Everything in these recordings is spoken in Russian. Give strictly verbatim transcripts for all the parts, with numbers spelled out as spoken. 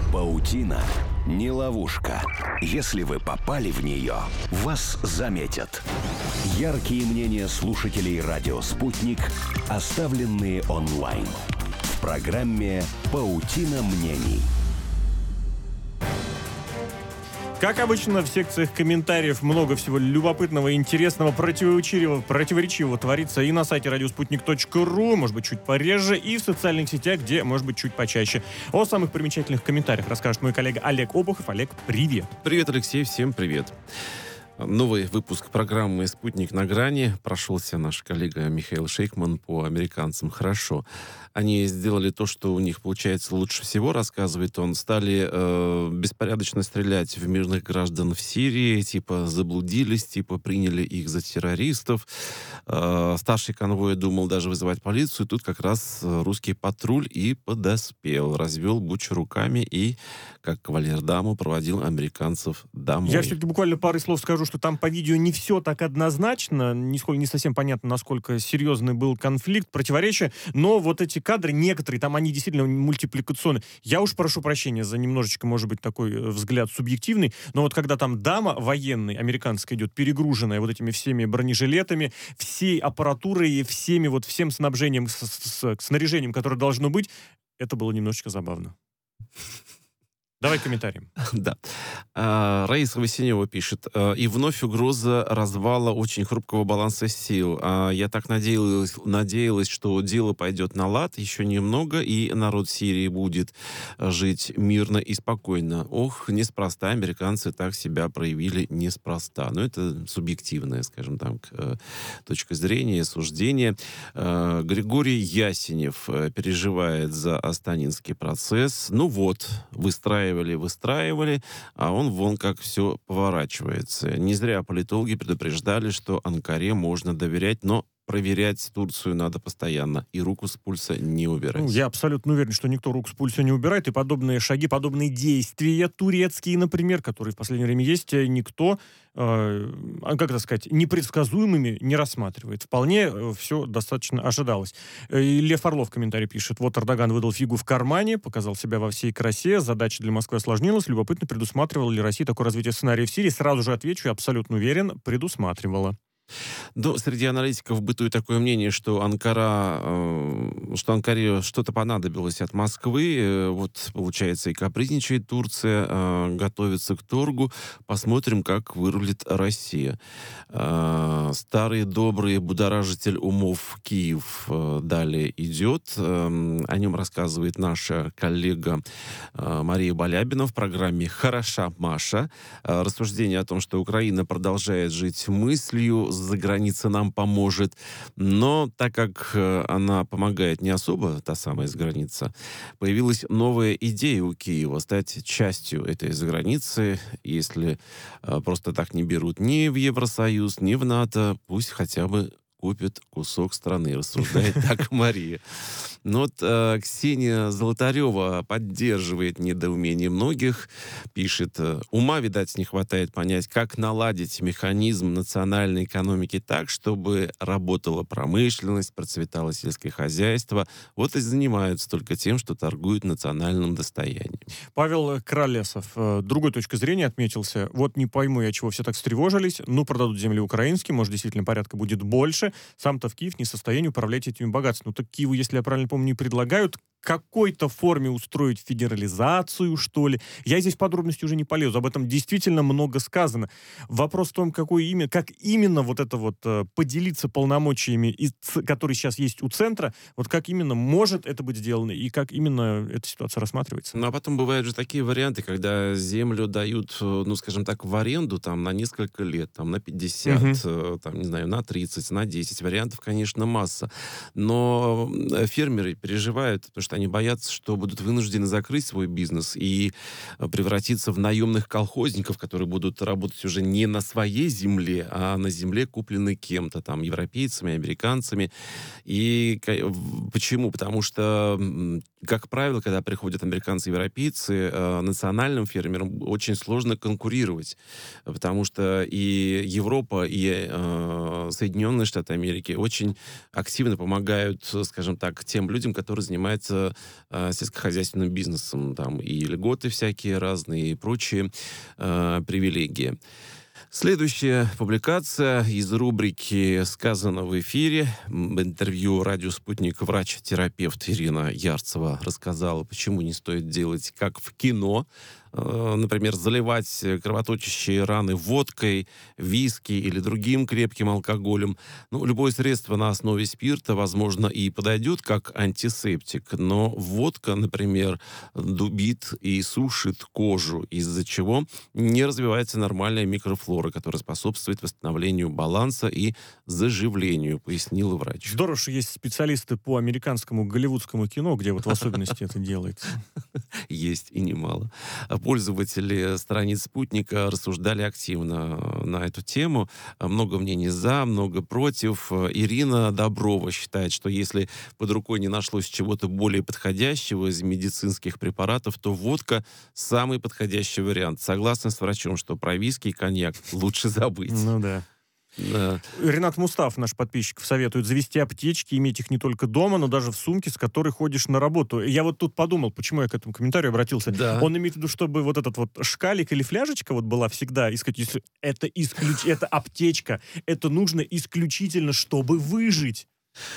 Паутина не ловушка. Если вы попали в нее, вас заметят. Яркие мнения слушателей «Радио Спутник», оставленные онлайн. В программе «Паутина мнений». Как обычно, в секциях комментариев много всего любопытного, интересного, противоречивого, противоречивого творится и на сайте радиоспутник точка ру, может быть, чуть пореже, и в социальных сетях, где, может быть, чуть почаще. О самых примечательных комментариях расскажет мой коллега Олег Обухов. Олег, привет. Привет, Алексей, всем привет. Новый выпуск программы «Спутник на грани». Прошелся наш коллега Михаил Шейкман по американцам хорошо. Они сделали то, что у них получается лучше всего, рассказывает он. Стали э, беспорядочно стрелять в мирных граждан в Сирии, типа заблудились, типа приняли их за террористов. Э, старший конвой думал даже вызывать полицию. Тут как раз русский патруль и подоспел. Развел бучу руками и, как кавалер даму, проводил американцев домой. Я все-таки буквально пару слов скажу, что там по видео не все так однозначно, нисколько не совсем понятно, насколько серьезный был конфликт, противоречия, но вот эти кадры, некоторые, там они действительно мультипликационные. Я уж прошу прощения за немножечко, может быть, такой взгляд субъективный, но вот когда там дама военная, американская идет, перегруженная вот этими всеми бронежилетами, всей аппаратурой, всеми вот всем снабжением, с, с, с снаряжением, которое должно быть, это было немножечко забавно. Давай комментарием. Да. А, Раиса Васенева пишет. И вновь угроза развала очень хрупкого баланса сил. А, я так надеялась, надеялась, что дело пойдет на лад еще немного, и народ Сирии будет жить мирно и спокойно. Ох, неспроста американцы так себя проявили, неспроста. Но это субъективная, скажем так, точка зрения, суждение. А, Григорий Ясенев переживает за астанинский процесс. Ну вот, выстраивает Выстраивали, выстраивали, а он вон как все поворачивается. Не зря политологи предупреждали, что Анкаре можно доверять, но проверять Турцию надо постоянно и руку с пульса не убирать. Ну, я абсолютно уверен, что никто руку с пульса не убирает, и подобные шаги, подобные действия турецкие, например, которые в последнее время есть, никто, э, как это сказать, непредсказуемыми не рассматривает. Вполне э, все достаточно ожидалось. И Лев Орлов в комментарии пишет: вот Эрдоган выдал фигу в кармане, показал себя во всей красе, задача для Москвы осложнилась, любопытно, предусматривала ли Россия такое развитие сценария в Сирии. Сразу же отвечу, я абсолютно уверен, предусматривала. Но среди аналитиков бытует такое мнение, что Анкара, э, что Анкаре что-то понадобилось от Москвы. Э, вот, получается, и капризничает Турция, э, готовится к торгу. Посмотрим, как вырулит Россия. Э, старый добрый будоражитель умов Киев э, далее идет. Э, о нем рассказывает наша коллега э, Мария Балябина в программе «Хороша Маша». Э, рассуждение о том, что Украина продолжает жить мыслью, за граница нам поможет. Но так как э, она помогает не особо, та самая заграница, появилась новая идея у Киева стать частью этой заграницы. Если э, просто так не берут ни в Евросоюз, ни в НАТО, пусть хотя бы купит кусок страны, рассуждает так Мария. Но вот э, Ксения Золотарева поддерживает недоумение многих, пишет: ума, видать, не хватает понять, как наладить механизм национальной экономики так, чтобы работала промышленность, процветало сельское хозяйство. Вот и занимаются только тем, что торгуют национальным достоянием. Павел Кролесов э, другой точкой зрения отметился: вот не пойму я, чего все так встревожились, ну, продадут земли украинские, может, действительно порядка будет больше, сам-то в Киев не в состоянии управлять этими богатствами. Ну, так Киеву, если я правильно помню, не предлагают какой-то форме устроить федерализацию, что ли. Я здесь в подробности уже не полезу, об этом действительно много сказано. Вопрос в том, какое имя, как именно вот это вот э, поделиться полномочиями, и, ц, которые сейчас есть у центра, вот как именно может это быть сделано, и как именно эта ситуация рассматривается. Ну, а потом бывают же такие варианты, когда землю дают, ну, скажем так, в аренду там на несколько лет, там на пятьдесят, угу. там, не знаю, на тридцать, на десять. Вариантов, конечно, масса. Но фермеры переживают, потому что они боятся, что будут вынуждены закрыть свой бизнес и превратиться в наемных колхозников, которые будут работать уже не на своей земле, а на земле, купленной кем-то, там, европейцами, американцами. И почему? Потому что как правило, когда приходят американцы и европейцы, э, национальным фермерам очень сложно конкурировать, потому что и Европа, и э, Соединенные Штаты Америки очень активно помогают, скажем так, тем людям, которые занимаются э, сельскохозяйственным бизнесом. Там и льготы всякие разные, и прочие э, привилегии. Следующая публикация из рубрики «Сказано в эфире». В интервью «Радио Спутник» врач-терапевт Ирина Ярцева рассказала, почему не стоит делать как в кино. Например, заливать кровоточащие раны водкой, виски или другим крепким алкоголем. Ну, любое средство на основе спирта, возможно, и подойдет как антисептик, но водка, например, дубит и сушит кожу, из-за чего не развивается нормальная микрофлора, которая способствует восстановлению баланса и заживлению, пояснила врач. Здорово, что есть специалисты по американскому голливудскому кино, где вот в особенности это делается. Есть и немало. Пользователи страниц «Спутника» рассуждали активно на эту тему. Много мнений за, много против. Ирина Доброва считает, что если под рукой не нашлось чего-то более подходящего из медицинских препаратов, то водка – самый подходящий вариант. Согласна с врачом, что про виски и коньяк лучше забыть. Ну да. Да. Ренат Мустаф, наш подписчик, советует завести аптечки, иметь их не только дома, но даже в сумке, с которой ходишь на работу. Я вот тут подумал, почему я к этому комментарию обратился. Да. Он имеет в виду, чтобы вот этот вот шкалик или фляжечка вот была всегда, искать, если это, исключ... это аптечка, это нужно исключительно, чтобы выжить.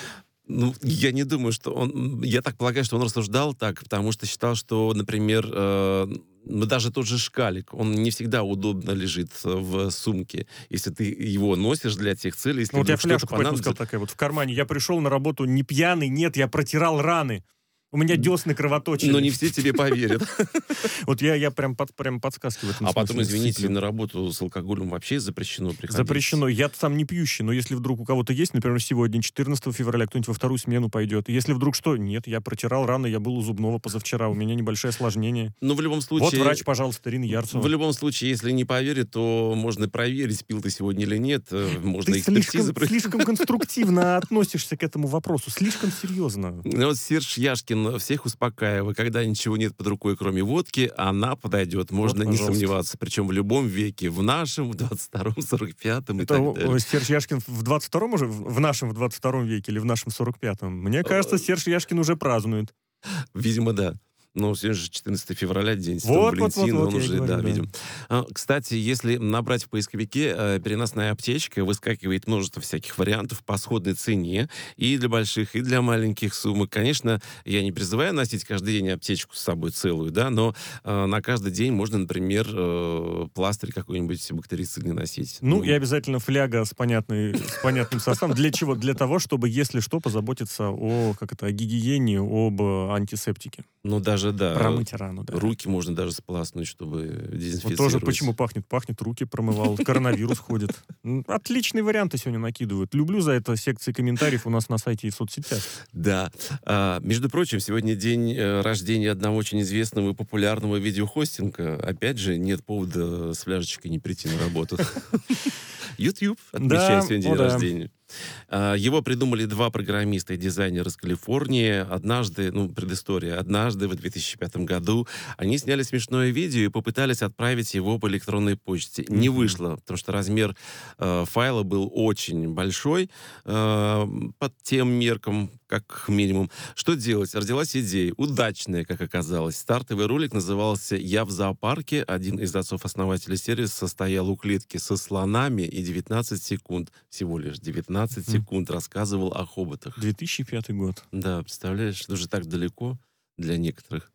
Ну, я не думаю, что он... Я так полагаю, что он рассуждал так, потому что считал, что, например, э, ну, даже тот же шкалик, он не всегда удобно лежит в сумке, если ты его носишь для тех целей. Если Ну, вот я вдруг что-то фляжку поэтому сказал такая вот в кармане. Я пришел на работу не пьяный, нет, я протирал раны. У меня десны кровоточили. Но не все тебе поверят. Вот я, я прям, под, прям подсказки в этом А смысле. потом, извините, Действительно. на работу с алкоголем вообще запрещено приходить. Запрещено. Я сам не пьющий, но если вдруг у кого-то есть, например, сегодня, четырнадцатого февраля, кто-нибудь во вторую смену пойдет. Если вдруг что? Нет, я протирал раны, я был у зубного позавчера, у меня небольшое осложнение. Ну, в любом случае... Вот врач, пожалуйста, Ирина Ярцева. В любом случае, если не поверит, то можно проверить, пил ты сегодня или нет. Можно Ты экспертизы... слишком, слишком конструктивно относишься к этому вопросу, слишком серьезно. Ну, вот Серж Яшкин всех успокаивает. Когда ничего нет под рукой, кроме водки, она подойдет. Можно Вот, не пожалуйста. сомневаться. Причем в любом веке. В нашем, в двадцать втором, сорок пятом и Это так далее. Серж Яшкин в двадцать втором уже, в нашем в двадцать втором веке или в нашем сорок пятом? Мне кажется, Серж Яшкин уже празднует. Видимо, да. Ну, сегодня же четырнадцатого февраля, день Святого Вот, вот, Валентина, вот, он вот, я уже, и говорю, да, да. видим. А, кстати, если набрать в поисковике э, переносная аптечка, выскакивает множество всяких вариантов по сходной цене и для больших, и для маленьких сумок. Конечно, я не призываю носить каждый день аптечку с собой целую, да, но э, на каждый день можно, например, э, пластырь какой-нибудь бактерицидный носить. Ну, и обязательно фляга с, понятной, с понятным составом. Для чего? Для того, чтобы, если что, позаботиться о, как это, о гигиене, об э, антисептике. Ну, даже, да. Промыть рану, да. Руки можно даже сполоснуть, чтобы дезинфицировать. Вот тоже почему пахнет? Пахнет, руки промывал, коронавирус ходит. М, Отличные варианты сегодня накидывают. Люблю за это секции комментариев у нас на сайте и в соцсетях. Да. А, между прочим, сегодня день э, рождения одного очень известного и популярного видеохостинга. Опять же, нет повода с фляжечкой не прийти на работу. YouTube отмечает сегодня день рождения. А, Его придумали два программиста и дизайнера из Калифорнии. Однажды, ну, предыстория, однажды в две тысячи пятом году они сняли смешное видео и попытались отправить его по электронной почте. Не вышло, потому что размер э, файла был очень большой э, под тем меркам, как минимум. Что делать? Родилась идея, удачная, как оказалось. Стартовый ролик назывался «Я в зоопарке». Один из отцов-основателей сервиса состоял у клетки со слонами и девятнадцать секунд, всего лишь девятнадцать секунд рассказывал о хоботах. две тысячи пятый год. Да, представляешь, это уже так далеко для некоторых.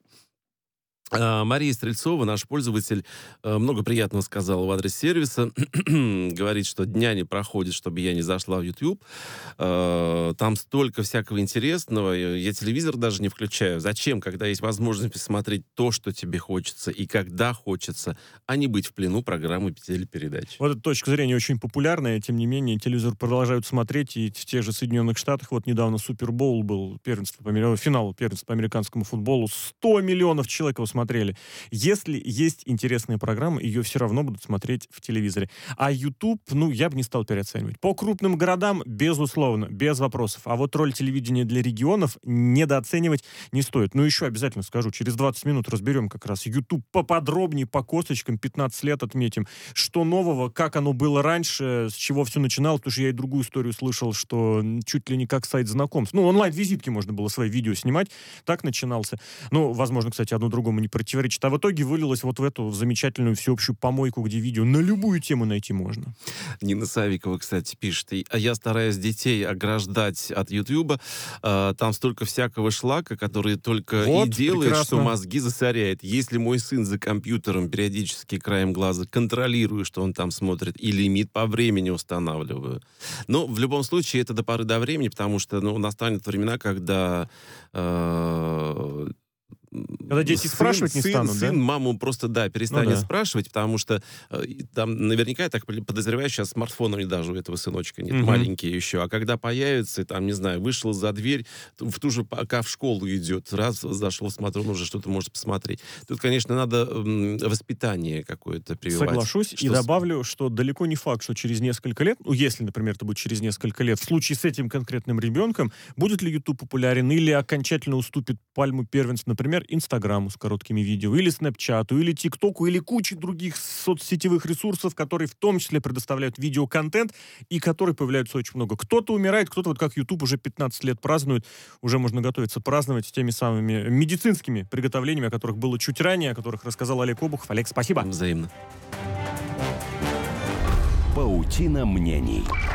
А, Мария Стрельцова, наш пользователь, э, много приятного сказала в адрес сервиса. Говорит, что дня не проходит, чтобы я не зашла в YouTube. Э, Там столько всякого интересного. Я телевизор даже не включаю. Зачем, когда есть возможность посмотреть то, что тебе хочется, и когда хочется, а не быть в плену программы телепередач. Вот эта точка зрения очень популярная, тем не менее, телевизор продолжают смотреть, и в тех же Соединенных Штатах, вот недавно Супербоул был, первенство по, амери- финал первенства по американскому футболу, сто миллионов человек его смотрели. смотрели. Если есть интересные программы, ее все равно будут смотреть в телевизоре. А YouTube, ну, я бы не стал переоценивать. По крупным городам, безусловно, без вопросов. А вот роль телевидения для регионов недооценивать не стоит. Ну, еще обязательно скажу, через двадцать минут разберем как раз YouTube поподробнее, по косточкам, пятнадцать лет отметим, что нового, как оно было раньше, с чего все начиналось, потому что я и другую историю слышал, что чуть ли не как сайт знакомств. Ну, онлайн-визитки можно было свои видео снимать, так начинался. Ну, возможно, кстати, одно другому не противоречит. А в итоге вылилось вот в эту замечательную всеобщую помойку, где видео на любую тему найти можно. Нина Савикова, кстати, пишет: а я стараюсь детей ограждать от Ютьюба. А, там столько всякого шлака, который только вот, и делает, прекрасно. Что мозги засоряет. Если мой сын за компьютером периодически краем глаза контролирую, что он там смотрит, и лимит по времени устанавливаю. Но в любом случае это до поры до времени, потому что ну, настанет времена, когда... Э- Когда дети сын, спрашивать не сын, станут, сын да? маму просто, да, перестанет Ну, да. спрашивать, потому что э, там наверняка, я так подозреваю, сейчас смартфонов даже у этого сыночка нет, Мгм. маленькие еще. А когда появится, там, не знаю, вышел за дверь, в ту же, пока в школу идет, раз зашел, смотрю, он уже что-то может посмотреть. Тут, конечно, надо м, воспитание какое-то прививать. Соглашусь. Что И с- добавлю, что далеко не факт, что через несколько лет, ну, если, например, это будет через несколько лет, в случае с этим конкретным ребенком, будет ли YouTube популярен или окончательно уступит пальму первенства, например, Инстаграму с короткими видео, или Снэпчату, или ТикТоку, или куче других соцсетевых ресурсов, которые в том числе предоставляют видеоконтент и которые появляются очень много. Кто-то умирает, кто-то, вот как YouTube, уже пятнадцать лет празднует, уже можно готовиться праздновать с теми самыми медицинскими приготовлениями, о которых было чуть ранее, о которых рассказал Олег Обухов. Олег, спасибо. Взаимно. Паутина мнений.